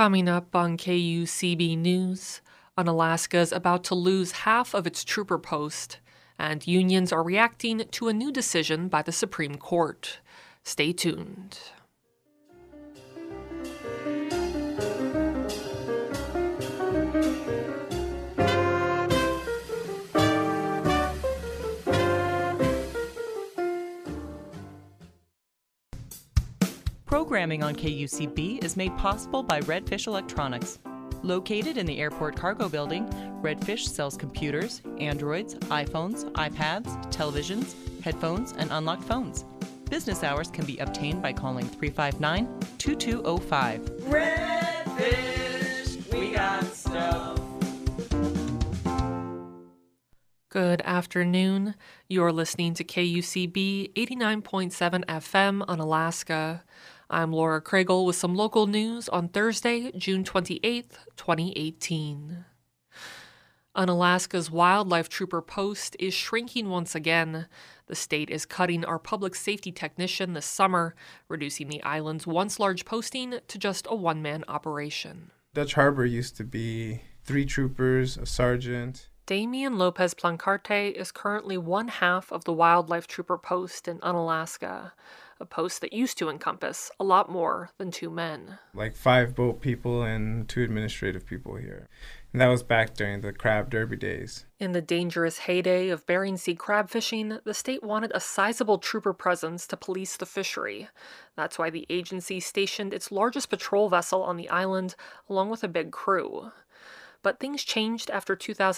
Coming up on KUCB News, Unalaska is about to lose half of its trooper post, and unions are reacting to a new decision by the Supreme Court. Stay tuned. Programming on KUCB is made possible by Redfish Electronics. Located in the Airport Cargo Building, Redfish sells computers, Androids, iPhones, iPads, televisions, headphones, and unlocked phones. Business hours can be obtained by calling 359-2205. Redfish, we got stuff. Good afternoon. You're listening to KUCB 89.7 FM on Alaska. I'm Laura Kragel with some local news on Thursday, June 28th, 2018. Unalaska's wildlife trooper post is shrinking once again. The state is cutting our public safety technician this summer, reducing the island's once large posting to just a one-man operation. Dutch Harbor used to be 3 troopers, a sergeant. Damian Lopez Plancarte is currently one half of the wildlife trooper post in Unalaska, a post that used to encompass a lot more than 2 men. Like 5 boat people and 2 administrative people here. And that was back during the crab derby days. In the dangerous heyday of Bering Sea crab fishing, the state wanted a sizable trooper presence to police the fishery. That's why the agency stationed its largest patrol vessel on the island, along with a big crew. But things changed after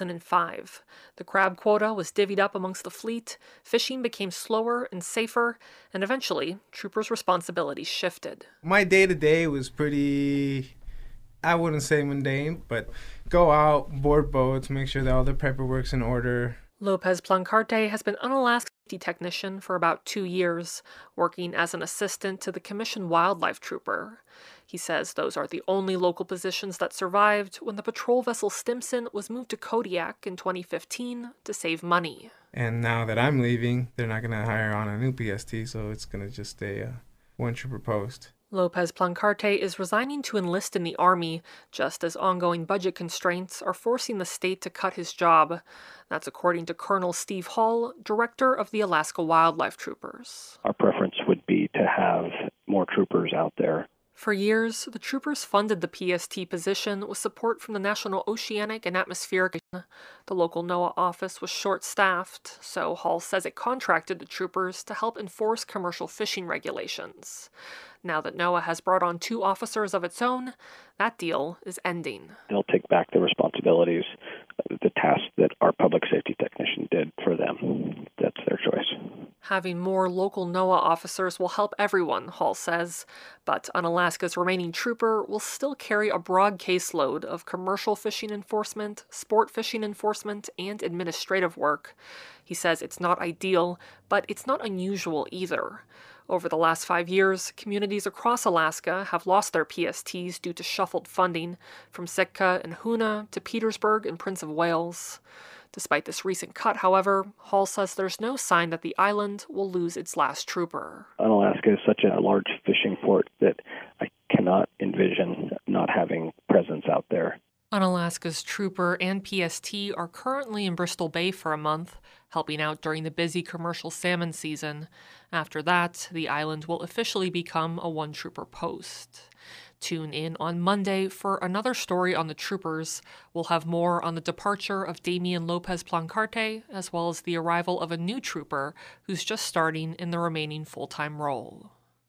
2005. The crab quota was divvied up amongst the fleet, fishing became slower and safer, and eventually, troopers' responsibilities shifted. My day-to-day was pretty, I wouldn't say mundane, but go out, board boats, make sure that all the paperwork's in order. Lopez Plancarte has been Unalaska safety technician for about 2 years, working as an assistant to the commissioned wildlife trooper. He says those are the only local positions that survived when the patrol vessel Stimson was moved to Kodiak in 2015 to save money. And now that I'm leaving, they're not going to hire on a new PST, so it's going to just stay a 1 trooper post. Lopez Plancarte is resigning to enlist in the Army, just as ongoing budget constraints are forcing the state to cut his job. That's according to Colonel Steve Hall, director of the Alaska Wildlife Troopers. Our preference would be to have more troopers out there. For years, the troopers funded the PST position with support from the National Oceanic and Atmospheric. The local NOAA office was short-staffed, so Hall says it contracted the troopers to help enforce commercial fishing regulations. Now that NOAA has brought on 2 officers of its own, that deal is ending. They'll take back the responsibilities, the tasks that our public safety technician did for them. That's their choice. Having more local NOAA officers will help everyone, Hall says, but Unalaska's remaining trooper will still carry a broad caseload of commercial fishing enforcement, sport fishing enforcement, and administrative work. He says it's not ideal, but it's not unusual either. Over the last 5 years, communities across Alaska have lost their PSTs due to shuffled funding, from Sitka and Hoonah to Petersburg and Prince of Wales. Despite this recent cut, however, Hall says there's no sign that the island will lose its last trooper. Unalaska is such a large fishing port that I cannot envision not having presence out there. Unalaska's trooper and PST are currently in Bristol Bay for a month, helping out during the busy commercial salmon season. After that, the island will officially become a 1-trooper post. Tune in on Monday for another story on the troopers. We'll have more on the departure of Damian Lopez Plancarte, as well as the arrival of a new trooper who's just starting in the remaining full-time role.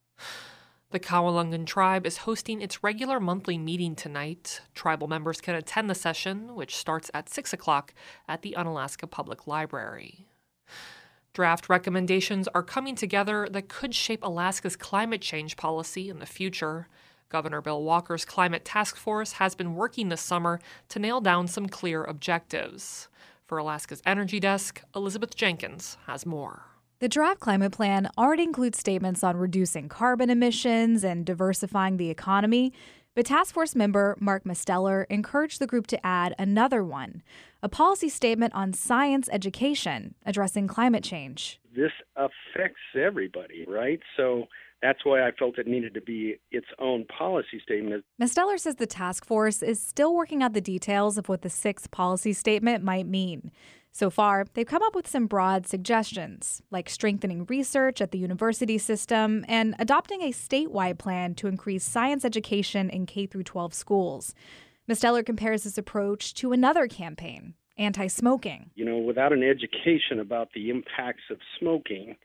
The Kawalungan tribe is hosting its regular monthly meeting tonight. Tribal members can attend the session, which starts at 6 o'clock at the Unalaska Public Library. Draft recommendations are coming together that could shape Alaska's climate change policy in the future. Governor Bill Walker's Climate Task Force has been working this summer to nail down some clear objectives. For Alaska's Energy Desk, Elizabeth Jenkins has more. The draft climate plan already includes statements on reducing carbon emissions and diversifying the economy, But task force member Mark Misteller encouraged the group to add another one, a policy statement on science education addressing climate change. This affects everybody, right? So that's why I felt it needed to be its own policy statement. Misteller says the task force is still working out the details of what the sixth policy statement might mean. So far, they've come up with some broad suggestions, like strengthening research at the university system and adopting a statewide plan to increase science education in K-12 schools. Misteller compares this approach to another campaign, anti-smoking. Without an education about the impacts of smoking,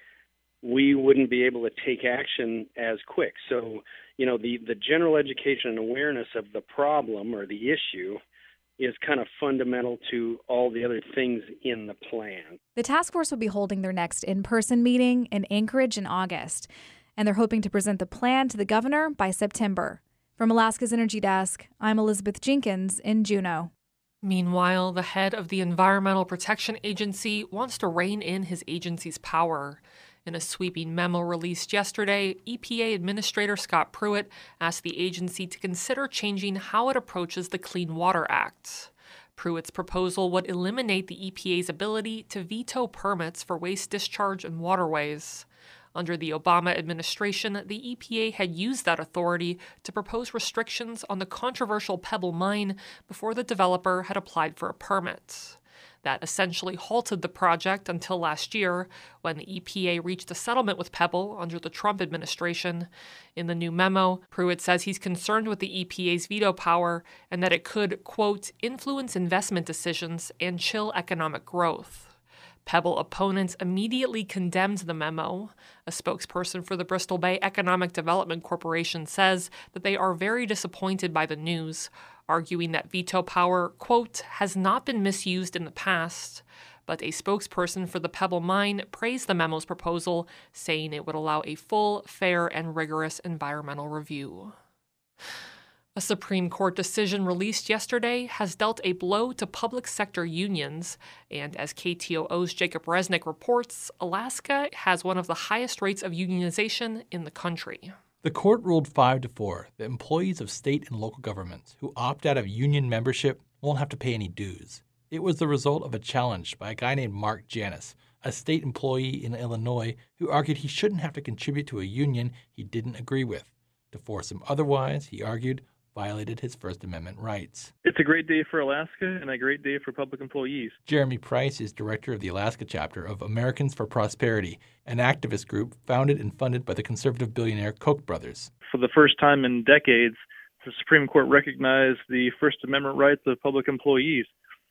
we wouldn't be able to take action as quick. So, the general education and awareness of the problem or the issue is kind of fundamental to all the other things in the plan. The task force will be holding their next in-person meeting in Anchorage in August, and they're hoping to present the plan to the governor by September. From Alaska's Energy Desk, I'm Elizabeth Jenkins in Juneau. Meanwhile, the head of the Environmental Protection Agency wants to rein in his agency's power. In a sweeping memo released yesterday, EPA Administrator Scott Pruitt asked the agency to consider changing how it approaches the Clean Water Act. Pruitt's proposal would eliminate the EPA's ability to veto permits for waste discharge in waterways. Under the Obama administration, the EPA had used that authority to propose restrictions on the controversial Pebble mine before the developer had applied for a permit. That essentially halted the project until last year, when the EPA reached a settlement with Pebble under the Trump administration. In the new memo, Pruitt says he's concerned with the EPA's veto power and that it could, quote, influence investment decisions and chill economic growth. Pebble opponents immediately condemned the memo. A spokesperson for the Bristol Bay Economic Development Corporation says that they are very disappointed by the news, arguing that veto power, quote, has not been misused in the past. But a spokesperson for the Pebble mine praised the memo's proposal, saying it would allow a full, fair, and rigorous environmental review. A Supreme Court decision released yesterday has dealt a blow to public sector unions, and as KTOO's Jacob Resnick reports, Alaska has one of the highest rates of unionization in the country. The court ruled 5-4 that employees of state and local governments who opt out of union membership won't have to pay any dues. It was the result of a challenge by a guy named Mark Janis, a state employee in Illinois who argued he shouldn't have to contribute to a union he didn't agree with. To force him otherwise, he argued, violated his First Amendment rights. It's a great day for Alaska and a great day for public employees. Jeremy Price is director of the Alaska chapter of Americans for Prosperity, an activist group founded and funded by the conservative billionaire Koch brothers. For the first time in decades, the Supreme Court recognized the First Amendment rights of public employees.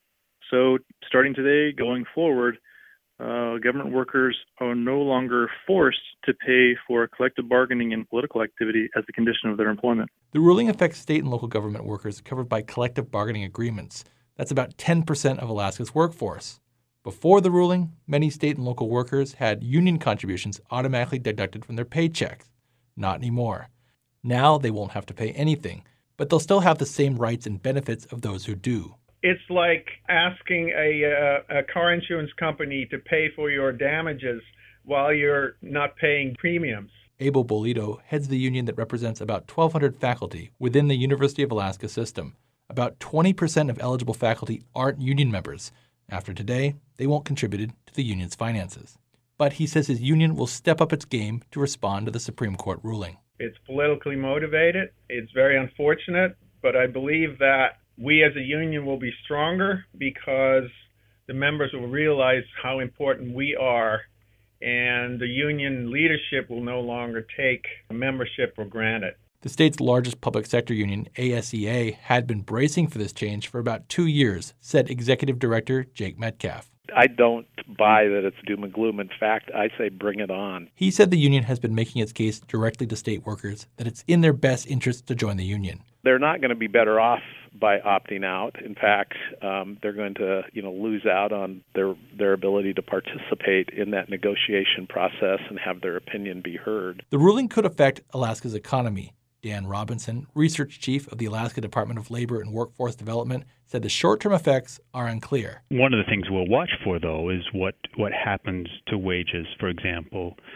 So starting today, going forward, government workers are no longer forced to pay for collective bargaining and political activity as a condition of their employment. The ruling affects state and local government workers covered by collective bargaining agreements. That's about 10% of Alaska's workforce. Before the ruling, many state and local workers had union contributions automatically deducted from their paychecks. Not anymore. Now they won't have to pay anything, but they'll still have the same rights and benefits of those who do. It's like asking a car insurance company to pay for your damages while you're not paying premiums. Abel Bolito heads the union that represents about 1,200 faculty within the University of Alaska system. About 20% of eligible faculty aren't union members. After today, they won't contribute to the union's finances. But he says his union will step up its game to respond to the Supreme Court ruling. It's politically motivated. It's very unfortunate, but I believe that we as a union will be stronger because the members will realize how important we are, and the union leadership will no longer take membership for granted. The state's largest public sector union, ASEA, had been bracing for this change for about 2 years, said Executive Director Jake Metcalf. I don't buy that it's doom and gloom. In fact, I say bring it on. He said the union has been making its case directly to state workers that it's in their best interest to join the union. They're not going to be better off by opting out. In fact, they're going to, lose out on their ability to participate in that negotiation process and have their opinion be heard. The ruling could affect Alaska's economy. Dan Robinson, research chief of the Alaska Department of Labor and Workforce Development, said the short-term effects are unclear. One of the things we'll watch for, though, is what happens to wages. For example,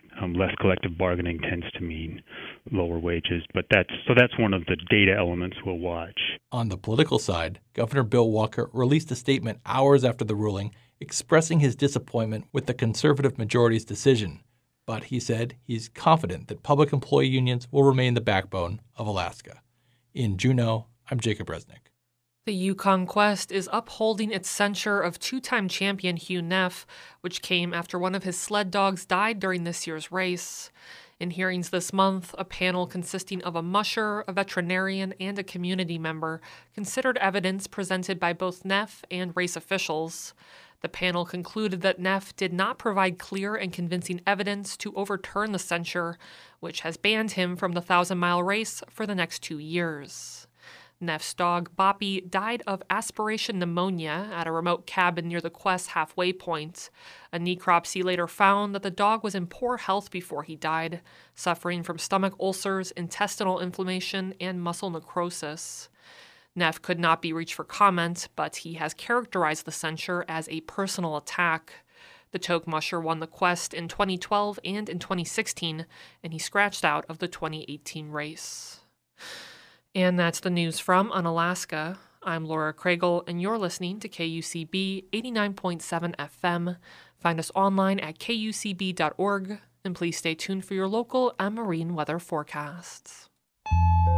Less collective bargaining tends to mean lower wages, but that's one of the data elements we'll watch. On the political side, Governor Bill Walker released a statement hours after the ruling expressing his disappointment with the conservative majority's decision. But he said he's confident that public employee unions will remain the backbone of Alaska. In Juneau, I'm Jacob Resnick. The Yukon Quest is upholding its censure of two-time champion Hugh Neff, which came after one of his sled dogs died during this year's race. In hearings this month, a panel consisting of a musher, a veterinarian, and a community member considered evidence presented by both Neff and race officials. The panel concluded that Neff did not provide clear and convincing evidence to overturn the censure, which has banned him from the 1,000-mile race for the next 2 years. Neff's dog, Boppy, died of aspiration pneumonia at a remote cabin near the Quest's halfway point. A necropsy later found that the dog was in poor health before he died, suffering from stomach ulcers, intestinal inflammation, and muscle necrosis. Neff could not be reached for comment, but he has characterized the censure as a personal attack. The Toke Musher won the Quest in 2012 and in 2016, and he scratched out of the 2018 race. And that's the news from Unalaska. I'm Laura Kragel, and you're listening to KUCB 89.7 FM. Find us online at kucb.org, and please stay tuned for your local and marine weather forecasts.